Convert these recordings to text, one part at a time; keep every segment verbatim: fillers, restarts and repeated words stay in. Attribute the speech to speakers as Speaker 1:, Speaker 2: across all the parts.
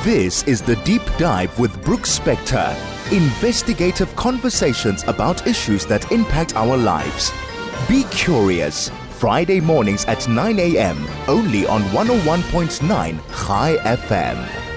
Speaker 1: This is The Deep Dive with Brooke Spector. Investigative conversations about issues that impact our lives. Be curious. Friday mornings at nine a.m. only on one oh one point nine Chai F M.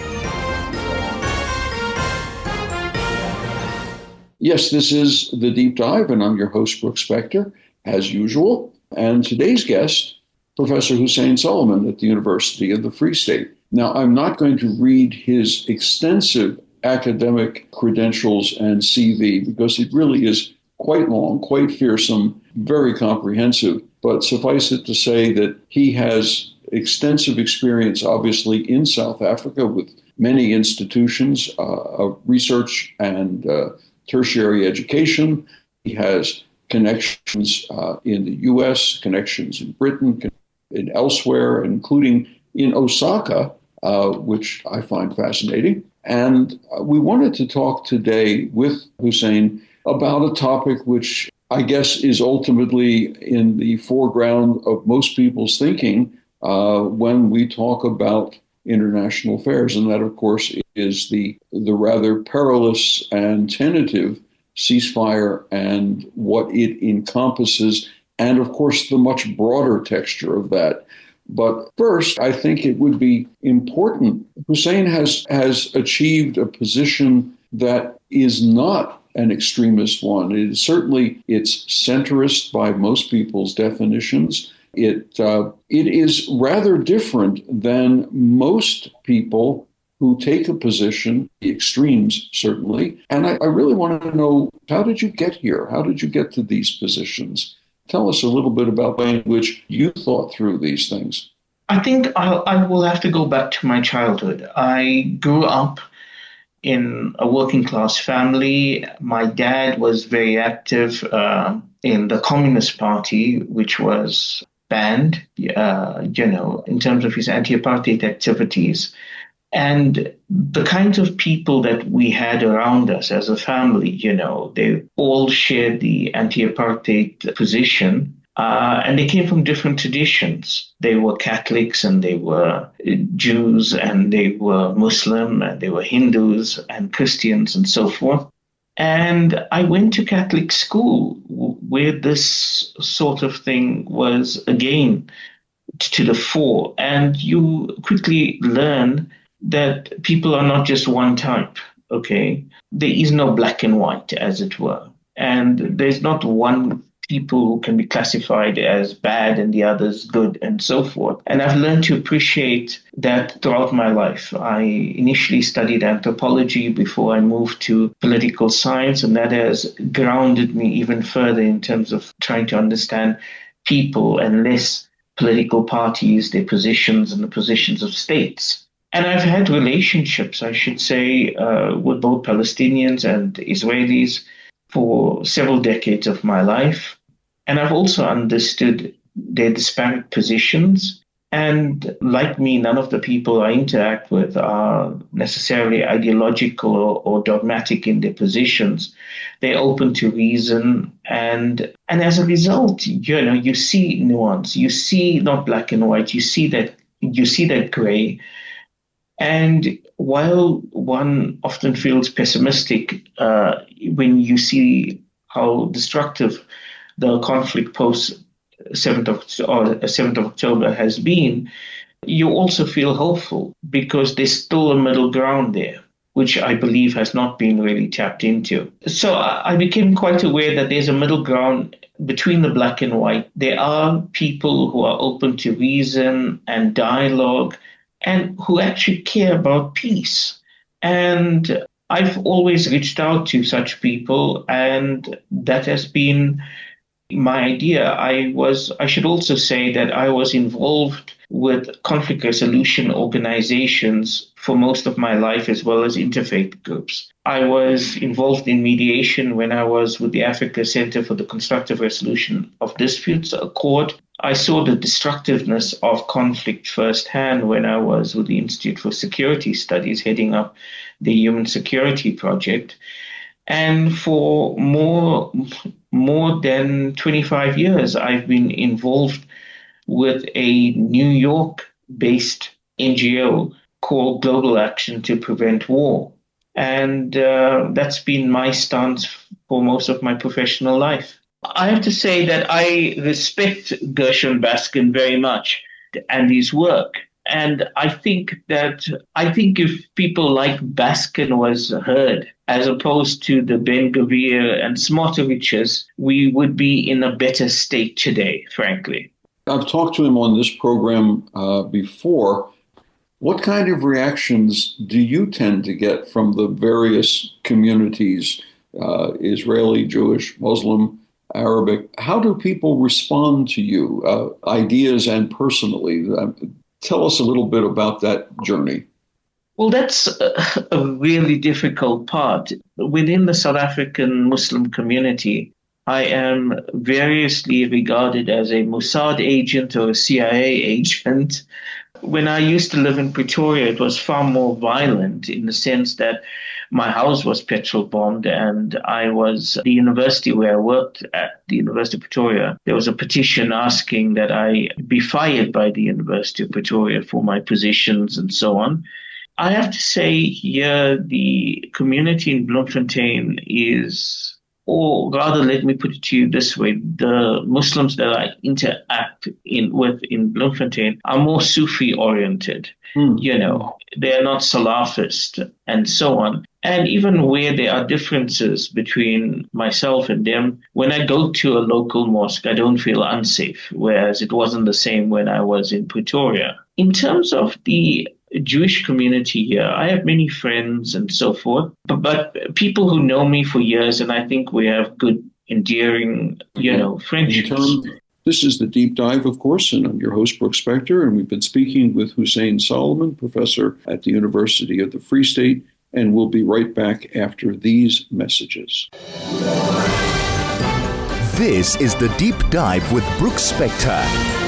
Speaker 2: Yes, this is The Deep Dive, and I'm your host, Brooke Spector, as usual. And today's guest, Professor Hussein Sulaiman at the University of the Free State. Now, I'm not going to read his extensive academic credentials and C V because it really is quite long, quite fearsome, very comprehensive. But suffice it to say that he has extensive experience, obviously, in South Africa with many institutions uh, of research and uh, tertiary education. He has connections uh, in the U S, connections in Britain, and elsewhere, including in Osaka, uh, which I find fascinating. And we wanted to talk today with Hussein about a topic which I guess is ultimately in the foreground of most people's thinking uh, when we talk about international affairs. And that, of course, is the, the rather perilous and tentative ceasefire and what it encompasses, and, of course, the much broader texture of that. But first, I think it would be important. Hussein has, has achieved a position that is not an extremist one. It is certainly, it's centrist by most people's definitions. It uh, it is rather different than most people who take a position, the extremes certainly. And I, I really want to know, how did you get here? How did you get to these positions? Tell us a little bit about the way in which you thought through these things.
Speaker 3: I think I'll, I will have to go back to my childhood. I grew up in a working class family. My dad was very active uh, in the Communist Party, which was banned, uh, you know, in terms of his anti-apartheid activities. And the kinds of people that we had around us as a family, you know, they all shared the anti-apartheid position. Uh, and they came from different traditions. They were Catholics and they were Jews and they were Muslim and they were Hindus and Christians and so forth. And I went to Catholic school where this sort of thing was again to the fore. And you quickly learn that people are not just one type, okay? There is no black and white, as it were. And there's not one people who can be classified as bad and the others good and so forth. And I've learned to appreciate that throughout my life. I initially studied anthropology before I moved to political science, and that has grounded me even further in terms of trying to understand people and less political parties, their positions and the positions of states. And I've had relationships, I should say, uh, with both Palestinians and Israelis for several decades of my life. And I've also understood their disparate positions. And like me, none of the people I interact with are necessarily ideological or, or dogmatic in their positions. They're open to reason. And, and as a result, you know, you see nuance. You see not black and white. You see that, you see that gray. And while one often feels pessimistic uh, when you see how destructive the conflict post seventh of, or seventh of October has been, you also feel hopeful because there's still a middle ground there, which I believe has not been really tapped into. So I became quite aware that there's a middle ground between the black and white. There are people who are open to reason and dialogue and who actually care about peace. And I've always reached out to such people, and that has been my idea. I was, I should also say that I was involved with conflict resolution organizations for most of my life, as well as interfaith groups. I was involved in mediation when I was with the Africa Center for the Constructive Resolution of Disputes, Accord. I saw the destructiveness of conflict firsthand when I was with the Institute for Security Studies, heading up the Human Security Project. And for more, more than twenty-five years, I've been involved with a New York-based N G O call global action to prevent war. And uh, that's been my stance for most of my professional life. I have to say that I respect Gershon Baskin very much and his work. And I think that I think if people like Baskin was heard, as opposed to the Ben-Gvir and Smotriches, we would be in a better state today, frankly.
Speaker 2: I've talked to him on this program uh, before. What kind of reactions do you tend to get from the various communities, uh, Israeli, Jewish, Muslim, Arabic? How do people respond to you, uh, ideas and personally? Uh, tell us a little bit about that journey.
Speaker 3: Well, that's a, a really difficult part. Within the South African Muslim community, I am variously regarded as a Mossad agent or a C I A agent. When I used to live in Pretoria, it was far more violent in the sense that my house was petrol bombed and I was, the university where I worked at, the University of Pretoria, there was a petition asking that I be fired by the University of Pretoria for my positions and so on. I have to say here, the community in Bloemfontein is, or rather, let me put it to you this way, the Muslims that I interact in with in Bloemfontein are more Sufi-oriented. Mm. You know, they're not Salafist and so on. And even where there are differences between myself and them, when I go to a local mosque, I don't feel unsafe, whereas it wasn't the same when I was in Pretoria. In terms of the Jewish community here, I have many friends and so forth, but, but people who know me for years, and I think we have good, endearing, you know, friendships.
Speaker 2: This is The Deep Dive, of course, and I'm your host, Brooks Spector, and we've been speaking with Hussein Solomon, professor at the University of the Free State, and we'll be right back after these messages.
Speaker 1: This is The Deep Dive with Brooks Spector.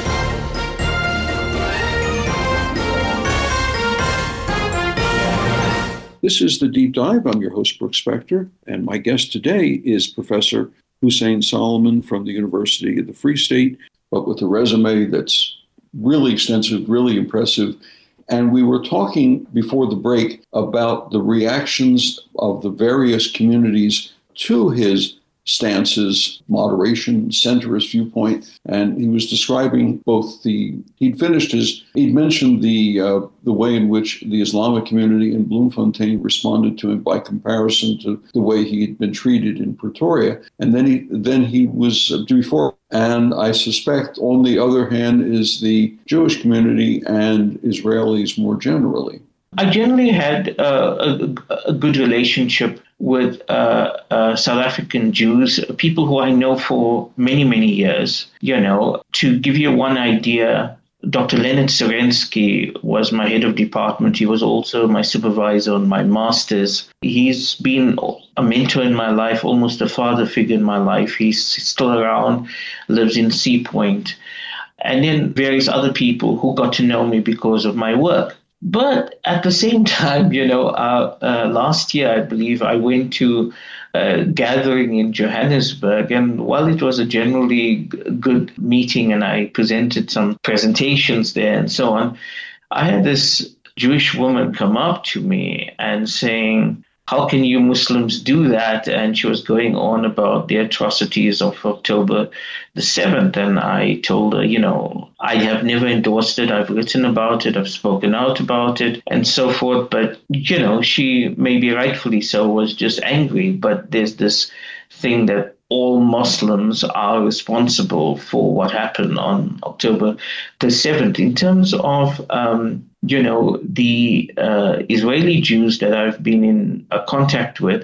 Speaker 2: This is The Deep Dive. I'm your host, Brooks Spector, and my guest today is Professor Hussein Solomon from the University of the Free State, but with a resume that's really extensive, really impressive. And we were talking before the break about the reactions of the various communities to his stances, moderation, centrist viewpoint. And he was describing both the, he'd finished his, he'd mentioned the uh, the way in which the Islamic community in Bloemfontein responded to him by comparison to the way he had been treated in Pretoria. And then he, then he was uh, before, and I suspect on the other hand is the Jewish community and Israelis more generally.
Speaker 3: I generally had uh, a, a good relationship with uh, uh, South African Jews, people who I know for many, many years. You know, to give you one idea, Doctor Leonard Serensky was my head of department. He was also my supervisor on my master's. He's been a mentor in my life, almost a father figure in my life. He's still around, lives in Sea Point. And then various other people who got to know me because of my work. But at the same time, you know, uh, uh, last year, I believe, I went to a gathering in Johannesburg. And while it was a generally g- good meeting and I presented some presentations there and so on, I had this Jewish woman come up to me and saying, "How can you Muslims do that?" And she was going on about the atrocities of October the seventh. And I told her, you know, I have never endorsed it. I've written about it. I've spoken out about it and so forth. But, you know, she, maybe rightfully so, was just angry. But there's this thing that all Muslims are responsible for what happened on October the seventh. In terms of, um, you know, the uh, Israeli Jews that I've been in uh, contact with,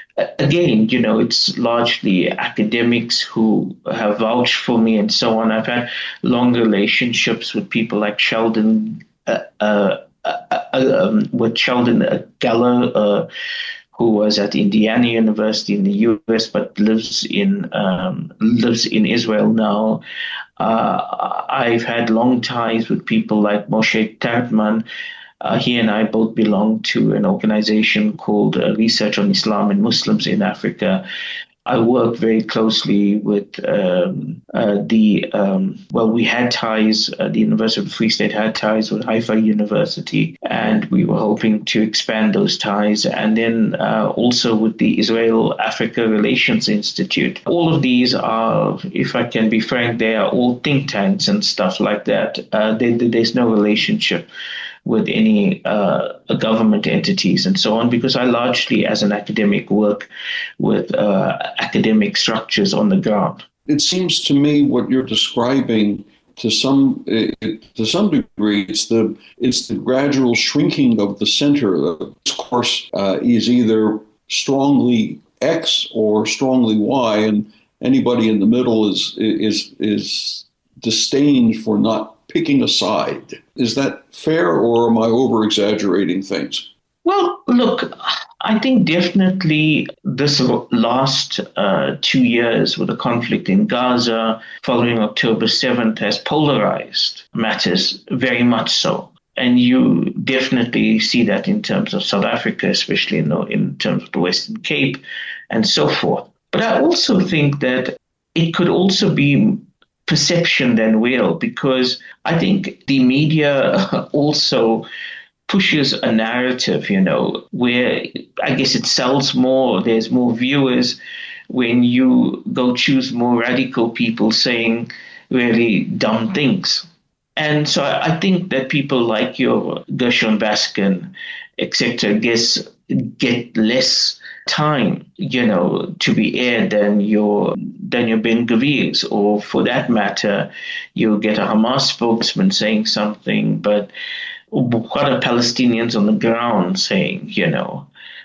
Speaker 3: again, you know, it's largely academics who have vouched for me and so on. I've had long relationships with people like Sheldon, uh, uh, uh, um, with Sheldon Geller, uh, who was at Indiana University in the U S but lives in um, lives in Israel now. Uh, I've had long ties with people like Moshe Tartman. Uh, he and I both belong to an organization called uh, Research on Islam and Muslims in Africa. I work very closely with um, uh, the, um, well, we had ties, uh, the University of the Free State had ties with Haifa University, and we were hoping to expand those ties. And then uh, also with the Israel-Africa Relations Institute. All of these are, if I can be frank, they are all think tanks and stuff like that. Uh, they, there's no relationship with any uh, government entities and so on, because I largely, as an academic, work with uh, academic structures on the ground.
Speaker 2: It seems to me what you're describing, to some to some degree, it's the it's the gradual shrinking of the center. The discourse uh, is either strongly X or strongly Y, and anybody in the middle is is is disdained for not picking a side. Is that fair, or am I over-exaggerating things?
Speaker 3: Well, look, I think definitely this last uh, two years with the conflict in Gaza following October seventh has polarized matters very much so. And you definitely see that in terms of South Africa, especially in, the, in terms of the Western Cape and so forth. But I also think that it could also be perception than real, because I think the media also pushes a narrative, you know, where I guess it sells more, there's more viewers when you go choose more radical people saying really dumb things. And so I think that people like your Gershon Baskin, et cetera, guess get less time, you know, to be aired than your than your Ben Gvir's, or for that matter, you'll get a Hamas spokesman saying something, but what are Palestinians on the ground saying, you know?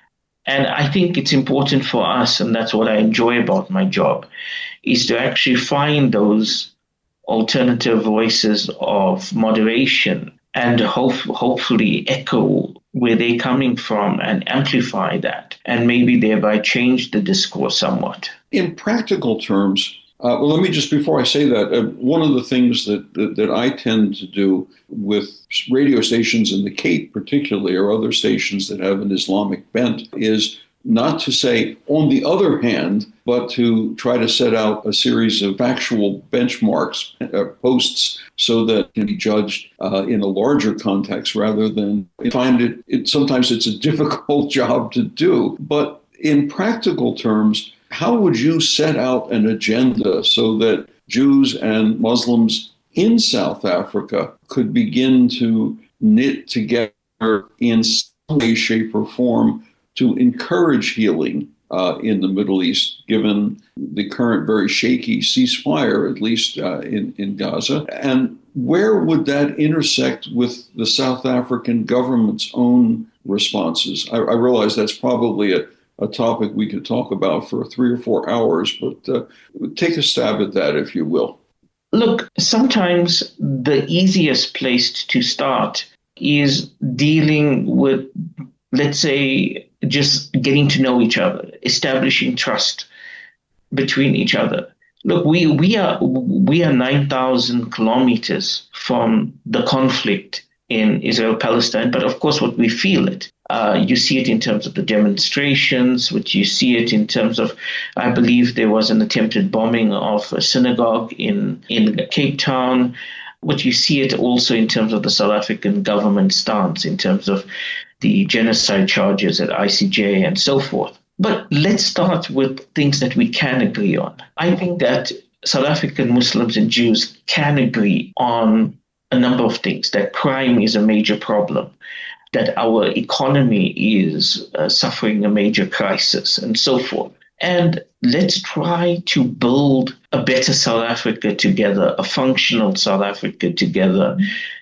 Speaker 3: And I think it's important for us, and that's what I enjoy about my job, is to actually find those alternative voices of moderation and hope, hopefully echo where they're coming from and amplify that, and maybe thereby change the discourse somewhat.
Speaker 2: In practical terms, uh, well, let me just, before I say that, uh, one of the things that, that, that I tend to do with radio stations in the Cape particularly, or other stations that have an Islamic bent, is not to say, on the other hand, but to try to set out a series of factual benchmarks, uh, posts, so that it can be judged uh, in a larger context rather than I find it, it, sometimes it's a difficult job to do. But in practical terms, how would you set out an agenda so that Jews and Muslims in South Africa could begin to knit together in some way, shape, or form to encourage healing uh, in the Middle East, given the current very shaky ceasefire, at least uh, in, in Gaza? And where would that intersect with the South African government's own responses? I, I realize that's probably a, a topic we could talk about for three or four hours, but uh, take a stab at that, if you will.
Speaker 3: Look, sometimes the easiest place to start is dealing with, let's say, just getting to know each other, establishing trust between each other. Look, we we are we are nine thousand kilometers from the conflict in Israel-Palestine, but of course, what we feel it. Uh, you see it in terms of the demonstrations, which you see it in terms of, I believe there was an attempted bombing of a synagogue in, in Cape Town. But you see it also in terms of the South African government stance, in terms of the genocide charges at I C J and so forth. But let's start with things that we can agree on. I think that South African Muslims and Jews can agree on a number of things, that crime is a major problem, that our economy is uh, suffering a major crisis, and so forth. And let's try to build a better South Africa together, a functional South Africa together.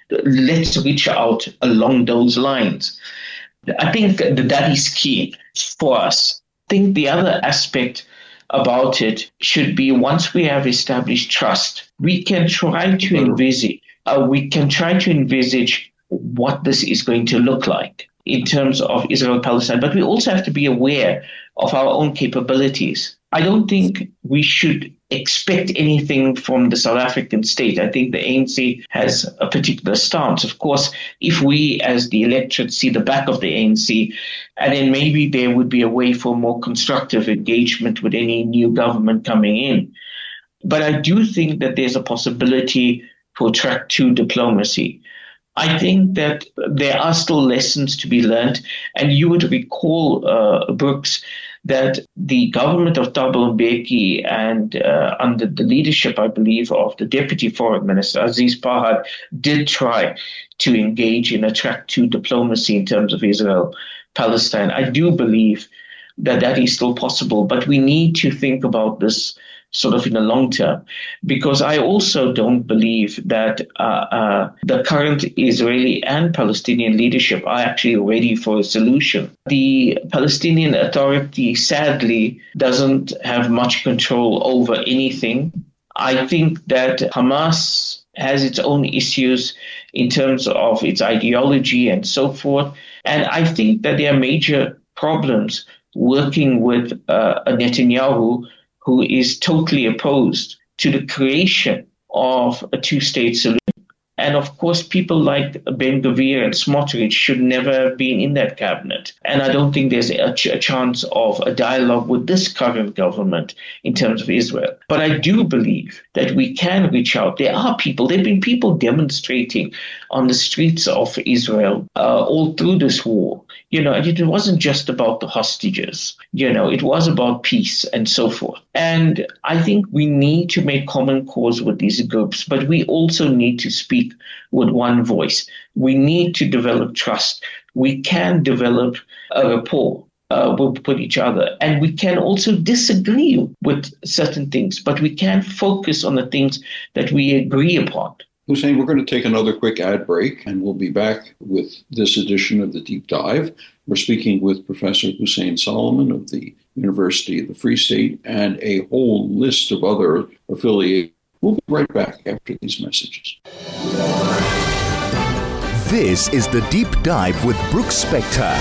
Speaker 3: Let's reach out along those lines. I think that that is key for us. I think the other aspect about it should be, once we have established trust, we can try to envisage, uh, we can try to envisage what this is going to look like in terms of Israel-Palestine. But we also have to be aware of our own capabilities. I don't think we should expect anything from the South African state. I think the A N C has a particular stance. Of course, if we as the electorate see the back of the A N C, and then maybe there would be a way for more constructive engagement with any new government coming in. But I do think that there's a possibility for track two diplomacy. I think that there are still lessons to be learned. And you would recall, uh, Brooks, that the government of Thabo Mbeki and uh, under the leadership, I believe, of the Deputy Foreign Minister, Aziz Pahad, did try to engage in a track two diplomacy in terms of Israel-Palestine. I do believe that that is still possible, but we need to think about this sort of in the long term, because I also don't believe that uh, uh, the current Israeli and Palestinian leadership are actually ready for a solution. The Palestinian Authority, sadly, doesn't have much control over anything. I think that Hamas has its own issues in terms of its ideology and so forth. And I think that there are major problems working with uh, a Netanyahu who is totally opposed to the creation of a two-state solution. And of course, people like Ben-Gvir and Smotrich should never have been in that cabinet. And I don't think there's a, ch- a chance of a dialogue with this current government in terms of Israel. But I do believe that we can reach out. There are people, there have been people demonstrating on the streets of Israel uh, all through this war. You know, and it wasn't just about the hostages. You know, it was about peace and so forth. And I think we need to make common cause with these groups, but we also need to speak with one voice. We need to develop trust. We can develop a rapport uh, with, with each other. And we can also disagree with certain things, but we can focus on the things that we agree upon.
Speaker 2: Hussein, we're going to take another quick ad break, and we'll be back with this edition of the Deep Dive. We're speaking with Professor Hussein Solomon of the University of the Free State and a whole list of other affiliates. We'll be right back after these messages.
Speaker 1: This is the Deep Dive with Brooks Spector.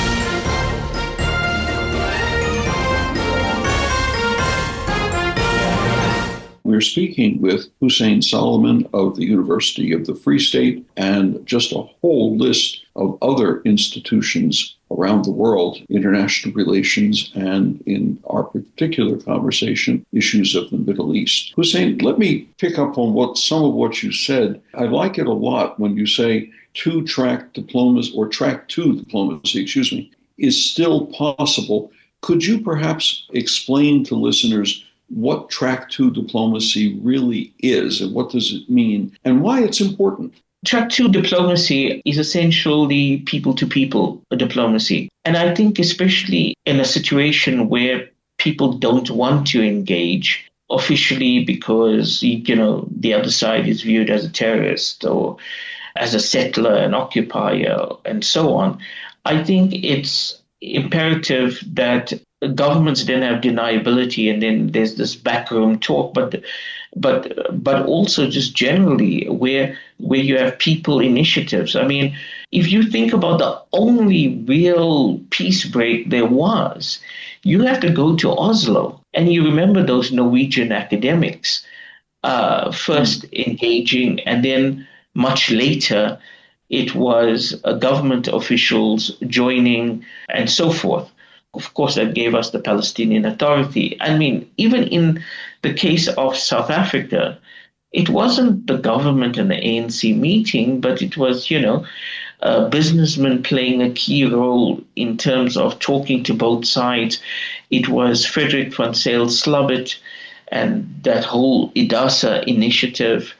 Speaker 2: We're speaking with Hussein Solomon of the University of the Free State and just a whole list of other institutions around the world, international relations, and in our particular conversation, issues of the Middle East. Hussein, let me pick up on what some of what you said. I like it a lot when you say two-track diplomacy, or track two diplomacy, excuse me, is still possible. Could you perhaps explain to listeners what track two diplomacy really is and what does it mean and why it's important?
Speaker 3: Track two diplomacy is essentially people-to-people diplomacy. And I think especially in a situation where people don't want to engage officially because, you know, the other side is viewed as a terrorist or as a settler, an occupier, and so on, I think it's imperative that governments then have deniability, and then there's this backroom talk, but but but also just generally where where you have people initiatives. I mean, if you think about the only real peace break there was, you have to go to Oslo, and you remember those Norwegian academics uh, first engaging, and then much later it was uh, government officials joining and so forth. Of course, that gave us the Palestinian Authority. I mean, even in the case of South Africa, it wasn't the government and the A N C meeting, but it was, you know, uh, businessmen playing a key role in terms of talking to both sides. It was Frederick van Zyl-Slabbert and that whole IDASA initiative,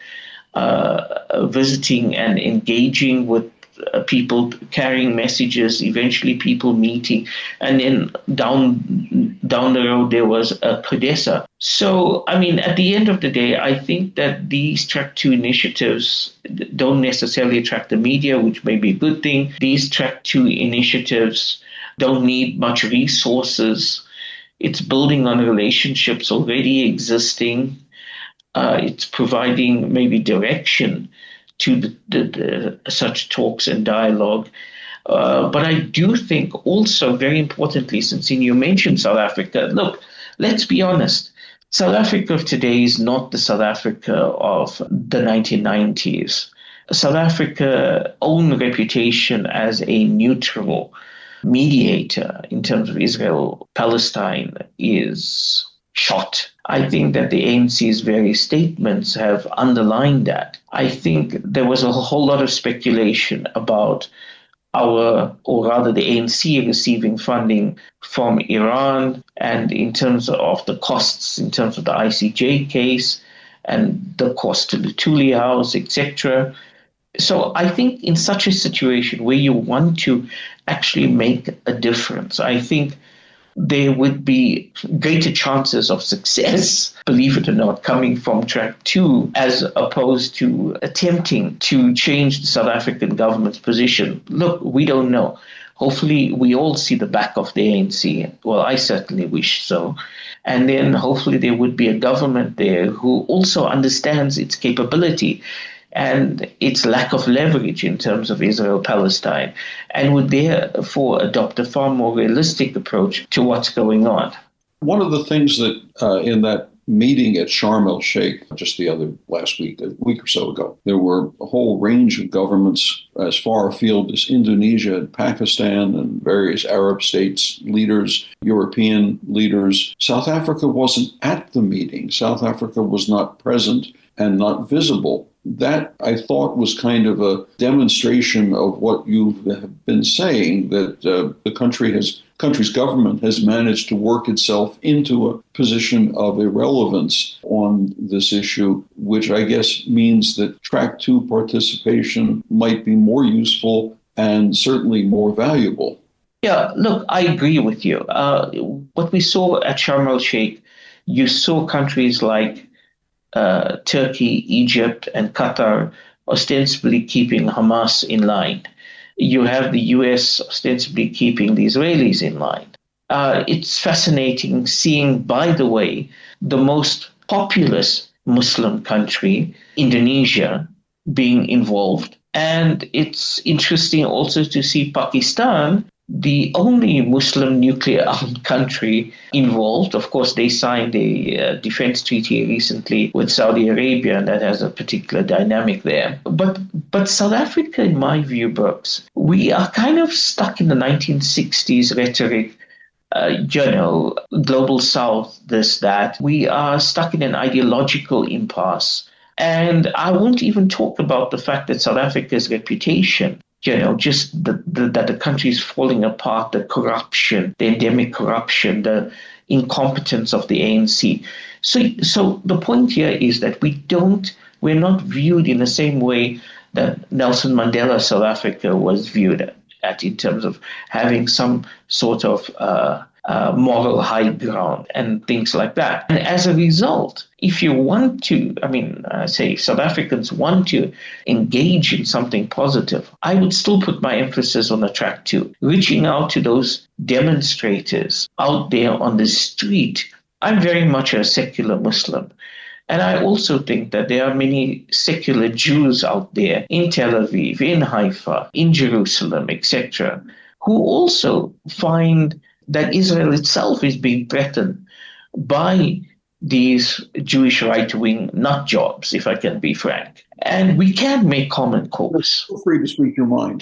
Speaker 3: uh, visiting and engaging with Uh, people carrying messages, eventually people meeting, and then down down the road there was a CODESA. So, I mean, at the end of the day, I think that these track two initiatives don't necessarily attract the media, which may be a good thing. These track two initiatives don't need much resources. It's building on relationships already existing. Uh, it's providing maybe direction to the, the, the, such talks and dialogue. Uh, but I do think also, very importantly, since you mentioned South Africa, look, let's be honest. South Africa of today is not the South Africa of the nineteen nineties. South Africa's own reputation as a neutral mediator in terms of Israel-Palestine is shot. I think that the A N C's various statements have underlined that. I think there was a whole lot of speculation about our, or rather the A N C receiving funding from Iran, and in terms of the costs, in terms of the I C J case and the cost to the Thule House, et cetera. So I think in such a situation where you want to actually make a difference, I think there would be greater chances of success, believe it or not, coming from track two, as opposed to attempting to change the South African government's position. Look, we don't know. Hopefully, we all see the back of the A N C. Well, I certainly wish so. And then hopefully there would be a government there who also understands its capability and its lack of leverage in terms of Israel-Palestine, and would therefore adopt a far more realistic approach to what's going on.
Speaker 2: One of the things that uh, in that meeting at Sharm el-Sheikh just the other last week, a week or so ago, there were a whole range of governments as far afield as Indonesia and Pakistan and various Arab states, leaders, European leaders. South Africa wasn't at the meeting. South Africa was not present and not visible. That, I thought, was kind of a demonstration of what you've been saying, that uh, the country has, country's government has managed to work itself into a position of irrelevance on this issue, which I guess means that track two participation might be more useful and certainly more valuable.
Speaker 3: Yeah, look, I agree with you. Uh, what we saw at Sharm el-Sheikh, you saw countries like Uh, Turkey, Egypt, and Qatar ostensibly keeping Hamas in line. You have the U S ostensibly keeping the Israelis in line. Uh, it's fascinating seeing, by the way, the most populous Muslim country, Indonesia, being involved. And it's interesting also to see Pakistan, the only Muslim nuclear-armed country involved. Of course, they signed a uh, defense treaty recently with Saudi Arabia, and that has a particular dynamic there. But but South Africa, in my view, Brooks, we are kind of stuck in the nineteen sixties rhetoric, uh, you know, global south, this, that. We are stuck in an ideological impasse. And I won't even talk about the fact that South Africa's reputation, you know, just the, the, that the country is falling apart, the corruption, the endemic corruption, the incompetence of the A N C. So, so the point here is that we don't, we're not viewed in the same way that Nelson Mandela South Africa was viewed at, at in terms of having some sort of uh, uh, moral high ground and things like that. And as a result, if you want to, I mean, uh, say South Africans want to engage in something positive, I would still put my emphasis on the track two, reaching out to those demonstrators out there on the street. I'm very much a secular Muslim. And I also think that there are many secular Jews out there in Tel Aviv, in Haifa, in Jerusalem, et cetera, who also find that Israel itself is being threatened by these Jewish right-wing nut jobs, if I can be frank. And we can make common cause.
Speaker 2: Feel free to speak your mind.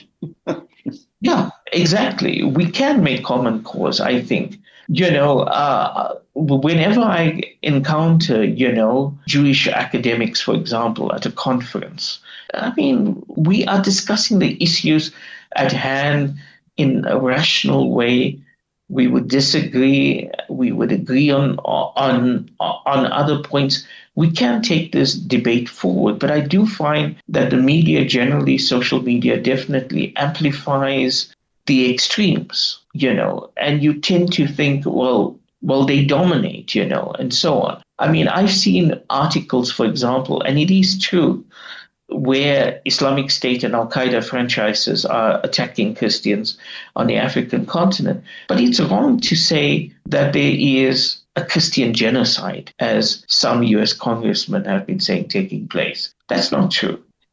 Speaker 3: Yeah, exactly. We can make common cause, I think. You know, uh, whenever I encounter, you know, Jewish academics, for example, at a conference, I mean, we are discussing the issues at hand in a rational way. We would disagree. We would agree on on on other points. We can take this debate forward, but I do find that the media generally, social media definitely amplifies the extremes, you know, and you tend to think, well, well, they dominate, you know, and so on. I mean, I've seen articles, for example, and it is true, where Islamic State and Al-Qaeda franchises are attacking Christians on the African continent. But it's wrong to say that there is a Christian genocide, as some U S congressmen have been saying taking place. That's not true.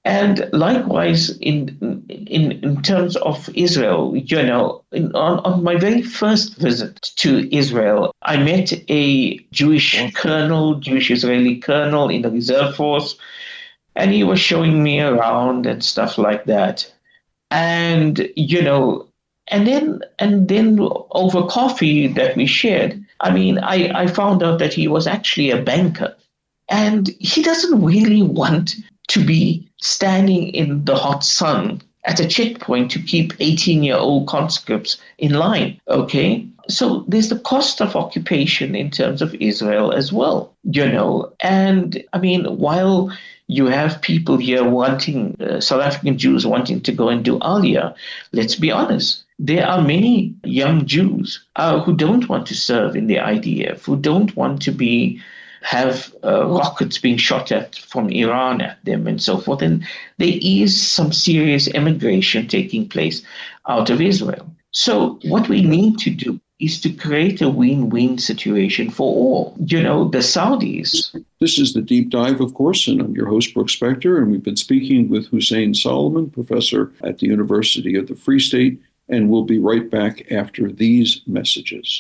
Speaker 3: And likewise, in in in terms of Israel, you know, in, on, on my very first visit to Israel, I met a Jewish colonel, Jewish Israeli colonel in the reserve force, and he was showing me around and stuff like that. And, you know, and then and then over coffee that we shared, I mean, I, I found out that he was actually a banker. And he doesn't really want to be standing in the hot sun at a checkpoint to keep eighteen-year-old conscripts in line, okay? So there's the cost of occupation in terms of Israel as well, you know? And, I mean, while you have people here wanting, uh, South African Jews wanting to go and do Aliyah, let's be honest, there are many young Jews uh, who don't want to serve in the I D F, who don't want to be have uh, rockets being shot at from Iran at them and so forth. And there is some serious immigration taking place out of Israel. So what we need to do is to create a win-win situation for all. You know, the Saudis.
Speaker 2: This is the Deep Dive, of course, and I'm your host, Brooks Spector, and we've been speaking with Hussein Solomon, professor at the University of the Free State, and we'll be right back after these messages.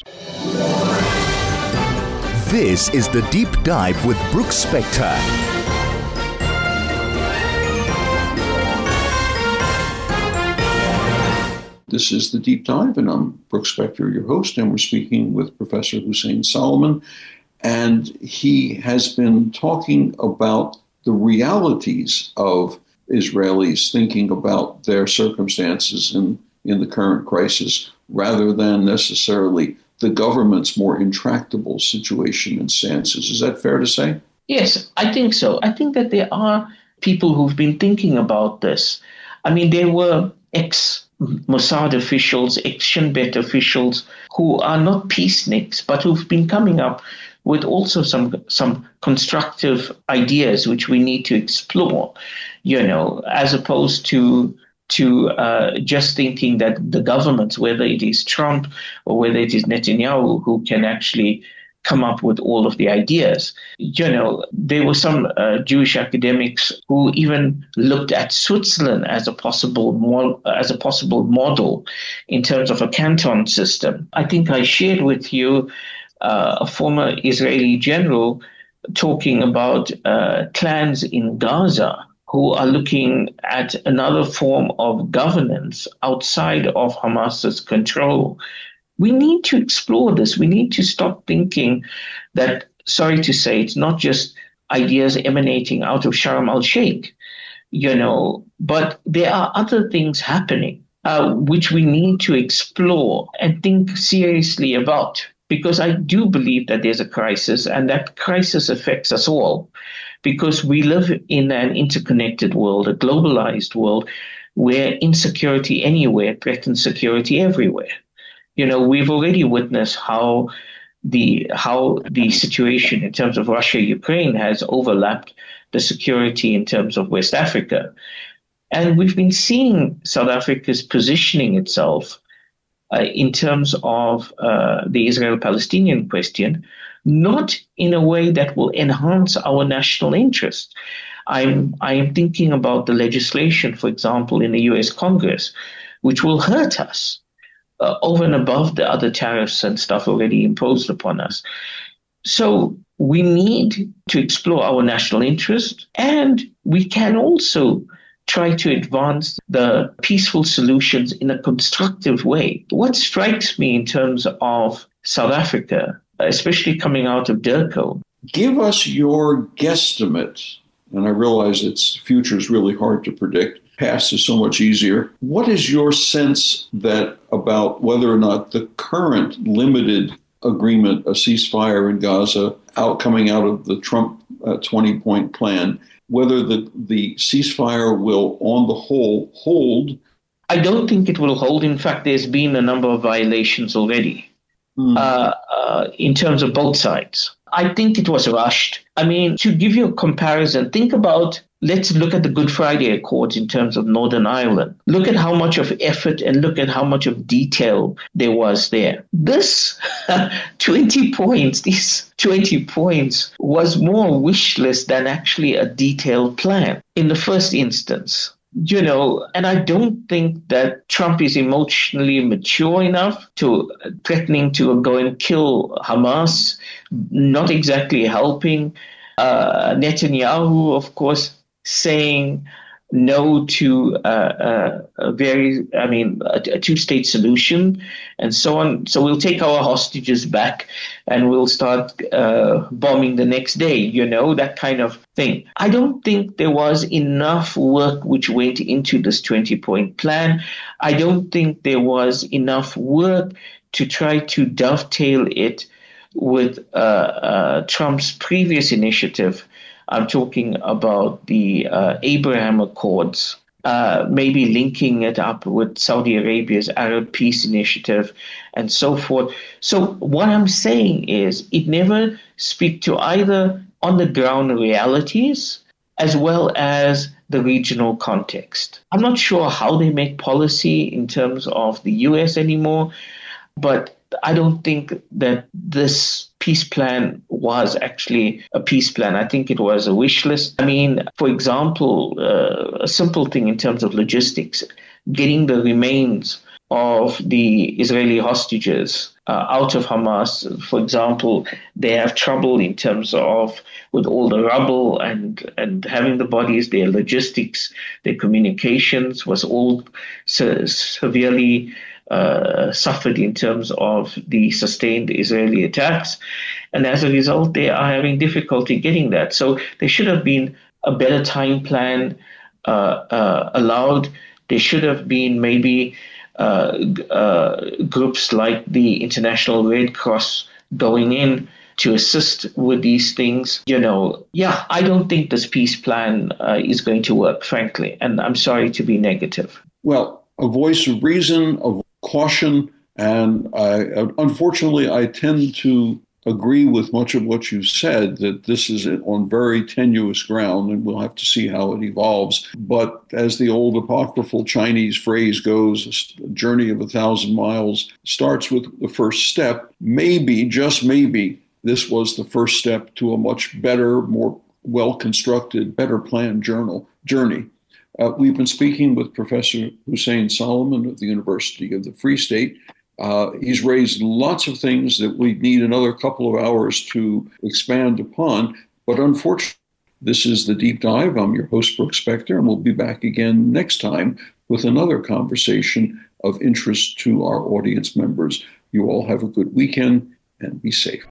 Speaker 1: This is the Deep Dive with Brooks Spector.
Speaker 2: This is the Deep Dive, and I'm Brooks Spector, your host, and we're speaking with Professor Hussein Solomon. And he has been talking about the realities of Israelis thinking about their circumstances in, in the current crisis, rather than necessarily the government's more intractable situation and stances. Is that fair to say?
Speaker 3: Yes, I think so. I think that there are people who've been thinking about this. I mean, there were ex-Mossad officials, ex-Shin Bet officials who are not peaceniks, but who've been coming up with also some some constructive ideas which we need to explore, you know, as opposed to to uh, just thinking that the governments, whether it is Trump or whether it is Netanyahu, who can actually come up with all of the ideas. You know, there were some uh, Jewish academics who even looked at Switzerland as a possible mo- as a possible model in terms of a canton system. I think I shared with you uh, a former Israeli general talking about uh, clans in Gaza who are looking at another form of governance outside of Hamas's control. We need to explore this. We need to stop thinking that, sorry to say, it's not just ideas emanating out of Sharm el-Sheikh, you know, but there are other things happening uh, which we need to explore and think seriously about, because I do believe that there's a crisis, and that crisis affects us all, because we live in an interconnected world, a globalized world, where insecurity anywhere threatens security everywhere. You know, we've already witnessed how the how the situation in terms of Russia-Ukraine has overlapped the security in terms of West Africa. And we've been seeing South Africa's positioning itself uh, in terms of uh, the Israel-Palestinian question, not in a way that will enhance our national interest. I'm I am thinking about the legislation, for example, in the U S Congress, which will hurt us uh, over and above the other tariffs and stuff already imposed upon us. So we need to explore our national interest, and we can also try to advance the peaceful solutions in a constructive way. What strikes me in terms of South Africa, especially coming out of DIRCO.
Speaker 2: Give us your guesstimate, and I realize its future is really hard to predict. Past is so much easier. What is your sense that about whether or not the current limited agreement, a ceasefire in Gaza, out coming out of the Trump uh, twenty-point plan, whether the, the ceasefire will, on the whole, hold?
Speaker 3: I don't think it will hold. In fact, there's been a number of violations already. Mm. Uh, uh, in terms of both sides. I think it was rushed. I mean, to give you a comparison, think about let's look at the Good Friday Accords in terms of Northern Ireland. Look at how much of effort and look at how much of detail there was there. This twenty points, these twenty points was more wish list than actually a detailed plan in the first instance. You know, and I don't think that Trump is emotionally mature enough to threatening to go and kill Hamas, not exactly helping. Uh, Netanyahu, of course, saying no to uh, uh, a very, I mean, a, a two-state solution and so on. So we'll take our hostages back and we'll start uh, bombing the next day, you know, that kind of thing. I don't think there was enough work which went into this twenty-point plan. I don't think there was enough work to try to dovetail it with uh, uh, Trump's previous initiative. I'm talking about the uh, Abraham Accords, uh, maybe linking it up with Saudi Arabia's Arab Peace Initiative and so forth. So what I'm saying is it never speak to either on the ground realities as well as the regional context. I'm not sure how they make policy in terms of the U S anymore, but I don't think that this peace plan was actually a peace plan. I think it was a wish list. I mean, for example, uh, a simple thing in terms of logistics, getting the remains of the Israeli hostages uh, out of Hamas. For example, they have trouble in terms of with all the rubble and, and having the bodies, their logistics, their communications was all se- severely Uh, suffered in terms of the sustained Israeli attacks. And as a result, they are having difficulty getting that. So there should have been a better time plan uh, uh, allowed. There should have been maybe uh, uh, groups like the International Red Cross going in to assist with these things. You know, yeah, I don't think this peace plan uh, is going to work, frankly. And I'm sorry to be negative.
Speaker 2: Well, a voice of reason, of caution, and I, unfortunately, I tend to agree with much of what you said, that this is on very tenuous ground, and we'll have to see how it evolves. But as the old apocryphal Chinese phrase goes, a journey of a thousand miles starts with the first step. Maybe, just maybe, this was the first step to a much better, more well-constructed, better planned journal, journey. Uh, we've been speaking with Professor Hussein Solomon of the University of the Free State. Uh, he's raised lots of things that we need another couple of hours to expand upon. But unfortunately, this is The Deep Dive. I'm your host, Brooks Spector, and we'll be back again next time with another conversation of interest to our audience members. You all have a good weekend and be safe.